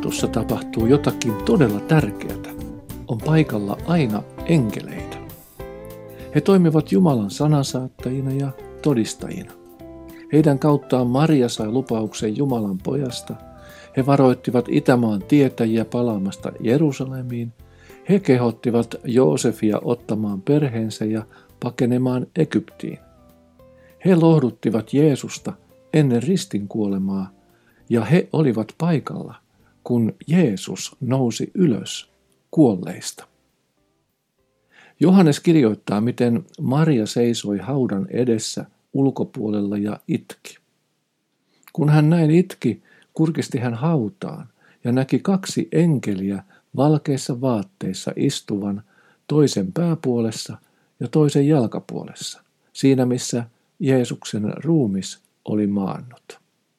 Raamatussa tapahtuu jotakin todella tärkeää. On paikalla aina enkeleitä. He toimivat Jumalan sanansaattajina ja todistajina. Heidän kauttaan Maria sai lupauksen Jumalan pojasta. He varoittivat Itämaan tietäjiä palaamasta Jerusalemiin. He kehottivat Joosefia ottamaan perheensä ja pakenemaan Egyptiin. He lohduttivat Jeesusta ennen ristin kuolemaa, ja he olivat paikalla, kun Jeesus nousi ylös kuolleista. Johannes kirjoittaa, miten Maria seisoi haudan edessä ulkopuolella ja itki. Kun hän näin itki, kurkisti hän hautaan ja näki 2 enkeliä valkeissa vaatteissa istuvan toisen pääpuolessa ja toisen jalkapuolessa, siinä missä Jeesuksen ruumis oli maannut.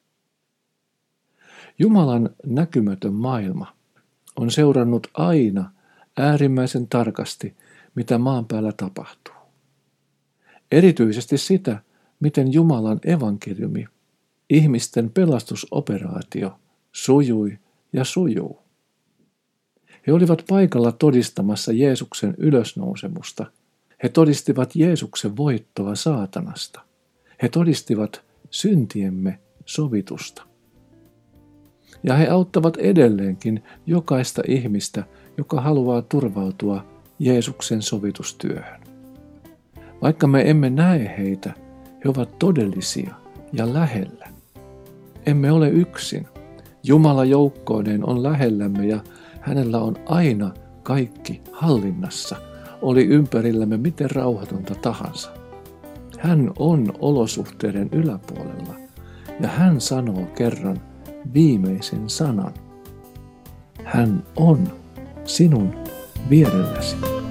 Jumalan näkymätön maailma on seurannut aina äärimmäisen tarkasti, mitä maan päällä tapahtuu. Erityisesti sitä, miten Jumalan evankeliumi, ihmisten pelastusoperaatio, sujui ja sujuu. He olivat paikalla todistamassa Jeesuksen ylösnousemusta. He todistivat Jeesuksen voittoa saatanasta. He todistivat syntiemme sovitusta. Ja he auttavat edelleenkin jokaista ihmistä, joka haluaa turvautua Jeesuksen sovitustyöhön. Vaikka me emme näe heitä, he ovat todellisia ja lähellä. Emme ole yksin. Jumala joukkoineen on lähellämme ja hänellä on aina kaikki hallinnassa, oli ympärillämme miten rauhatonta tahansa. Hän on olosuhteiden yläpuolella ja hän sanoo kerran viimeisen sanan. Hän on sinun vierelläsi.